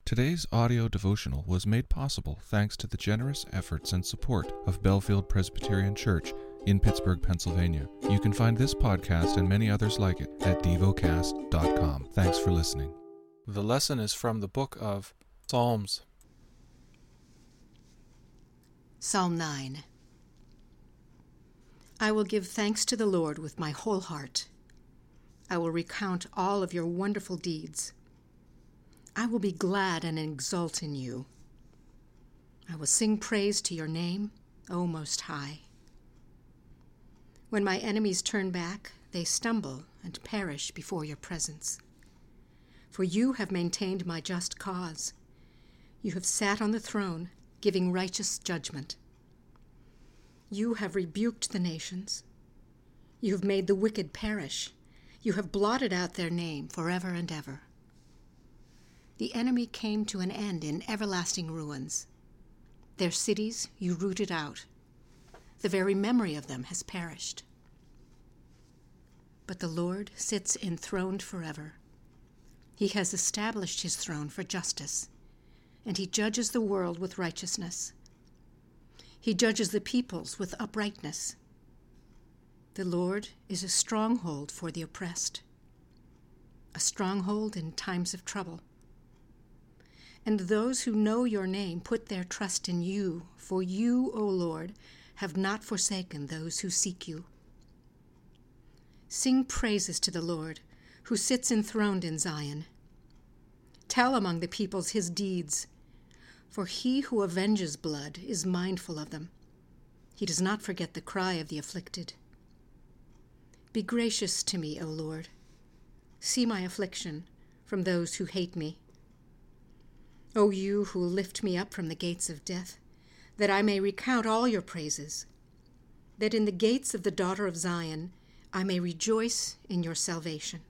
Today's audio devotional was made possible thanks to the generous efforts and support of Bellefield Presbyterian Church in Pittsburgh, Pennsylvania. You can find this podcast and many others like it at devocast.com. Thanks for listening. The lesson is from the book of Psalms. Psalm 9. I will give thanks to the Lord with my whole heart. I will recount all of your wonderful deeds. I will be glad and exult in you. I will sing praise to your name, O Most High. When my enemies turn back, they stumble and perish before your presence. For you have maintained my just cause. You have sat on the throne, giving righteous judgment. You have rebuked the nations. You have made the wicked perish. You have blotted out their name forever and ever. The enemy came to an end in everlasting ruins. Their cities you rooted out. The very memory of them has perished. But the Lord sits enthroned forever. He has established his throne for justice, and he judges the world with righteousness. He judges the peoples with uprightness. The Lord is a stronghold for the oppressed, a stronghold in times of trouble. And those who know your name put their trust in you, for you, O Lord, have not forsaken those who seek you. Sing praises to the Lord, who sits enthroned in Zion. Tell among the peoples his deeds, for he who avenges blood is mindful of them. He does not forget the cry of the afflicted. Be gracious to me, O Lord. See my affliction from those who hate me. O you who lift me up from the gates of death, that I may recount all your praises, that in the gates of the daughter of Zion I may rejoice in your salvation.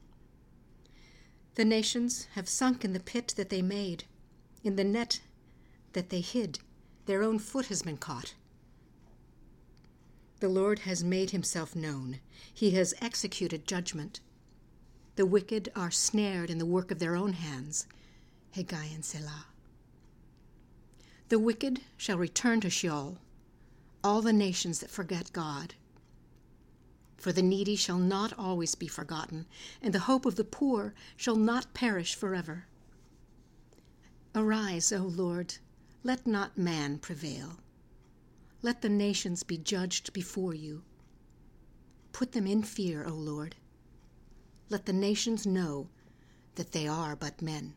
The nations have sunk in the pit that they made, in the net that they hid. Their own foot has been caught. The Lord has made himself known. He has executed judgment. The wicked are snared in the work of their own hands. Haggai and Selah. The wicked shall return to Sheol, all the nations that forget God. For the needy shall not always be forgotten, and the hope of the poor shall not perish forever. Arise, O Lord, let not man prevail. Let the nations be judged before you. Put them in fear, O Lord. Let the nations know that they are but men.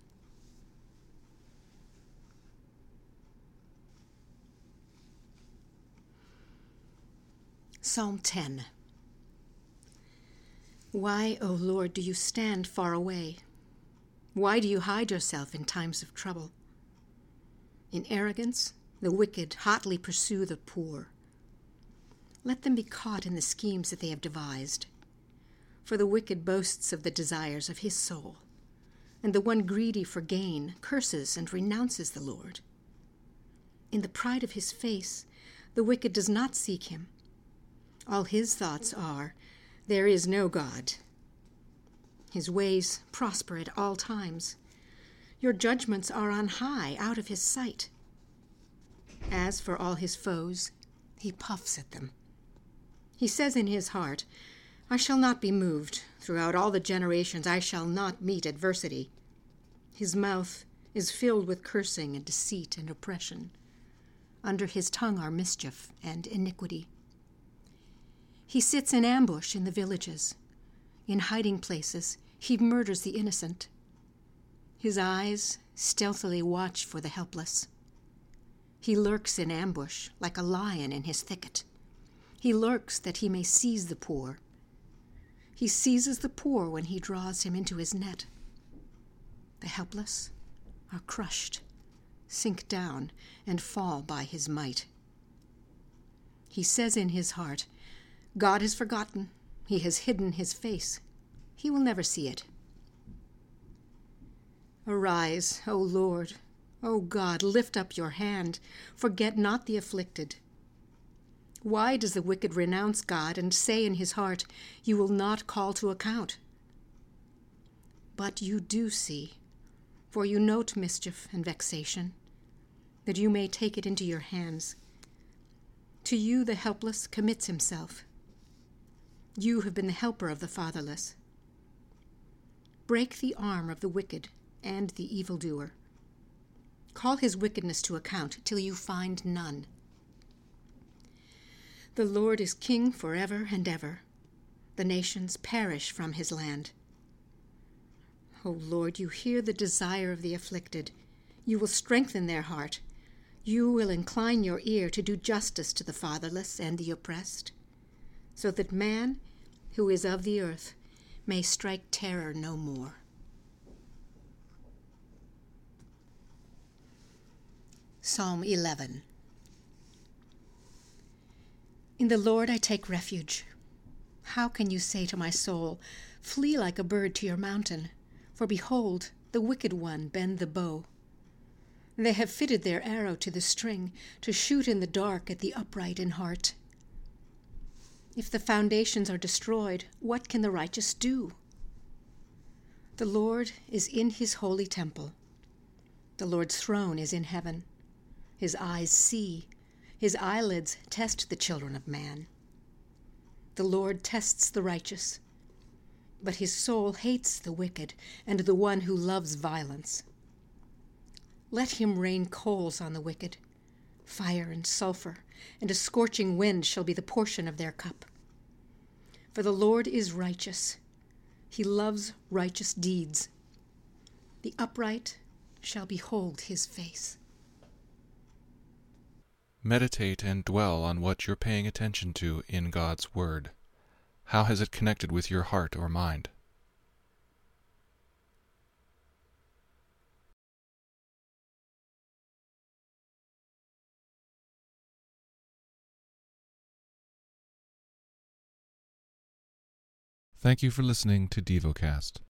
Psalm 10. Why, O Lord, do you stand far away? Why do you hide yourself in times of trouble? In arrogance, the wicked hotly pursue the poor. Let them be caught in the schemes that they have devised. For the wicked boasts of the desires of his soul, and the one greedy for gain curses and renounces the Lord. In the pride of his face, the wicked does not seek him. All his thoughts are, there is no God. His ways prosper at all times. Your judgments are on high, out of his sight. As for all his foes, he puffs at them. He says in his heart, I shall not be moved. Throughout all the generations I shall not meet adversity. His mouth is filled with cursing and deceit and oppression. Under his tongue are mischief and iniquity. He sits in ambush in the villages. In hiding places, he murders the innocent. His eyes stealthily watch for the helpless. He lurks in ambush like a lion in his thicket. He lurks that he may seize the poor. He seizes the poor when he draws him into his net. The helpless are crushed, sink down, and fall by his might. He says in his heart, God has forgotten. He has hidden his face. He will never see it. Arise, O Lord. O God, lift up your hand. Forget not the afflicted. Why does the wicked renounce God and say in his heart, you will not call to account? But you do see. For you note mischief and vexation, that you may take it into your hands. To you the helpless commits himself. You have been the helper of the fatherless. Break the arm of the wicked and the evildoer. Call his wickedness to account till you find none. The Lord is king forever and ever. The nations perish from his land. O Lord, you hear the desire of the afflicted. You will strengthen their heart. You will incline your ear to do justice to the fatherless and the oppressed, so that man, who is of the earth, may strike terror no more. Psalm 11. In the Lord I take refuge. How can you say to my soul, flee like a bird to your mountain? For behold, the wicked one bend the bow. They have fitted their arrow to the string, to shoot in the dark at the upright in heart. If the foundations are destroyed, what can the righteous do? The Lord is in his holy temple. The Lord's throne is in heaven. His eyes see, his eyelids test the children of man. The Lord tests the righteous, but his soul hates the wicked and the one who loves violence. Let him rain coals on the wicked, fire and sulfur, and a scorching wind shall be the portion of their cup. For the Lord is righteous. He loves righteous deeds. The upright shall behold his face. Meditate and dwell on what you're paying attention to in God's Word. How has it connected with your heart or mind? Thank you for listening to DevoCast.